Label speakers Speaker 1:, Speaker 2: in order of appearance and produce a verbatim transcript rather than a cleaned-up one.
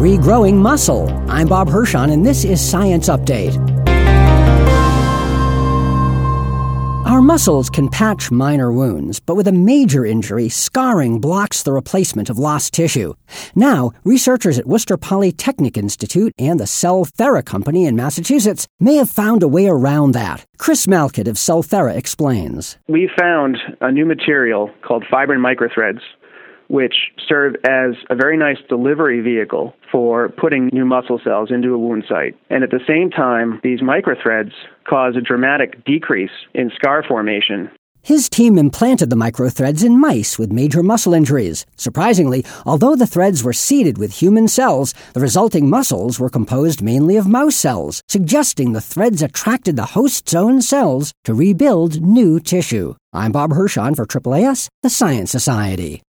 Speaker 1: regrowing muscle. I'm Bob Hirschon, and this is Science Update. Our muscles can patch minor wounds, but with a major injury, scarring blocks the replacement of lost tissue. Now, researchers at Worcester Polytechnic Institute and the Cellthera Company in Massachusetts may have found a way around that. Chris Malkett of Cellthera explains.
Speaker 2: We found a new material called fibrin microthreads, which serve as a very nice delivery vehicle for putting new muscle cells into a wound site. And at the same time, these microthreads cause a dramatic decrease in scar formation.
Speaker 1: His team implanted the microthreads in mice with major muscle injuries. Surprisingly, although the threads were seeded with human cells, the resulting muscles were composed mainly of mouse cells, suggesting the threads attracted the host's own cells to rebuild new tissue. I'm Bob Hirschon for A A A S, the Science Society.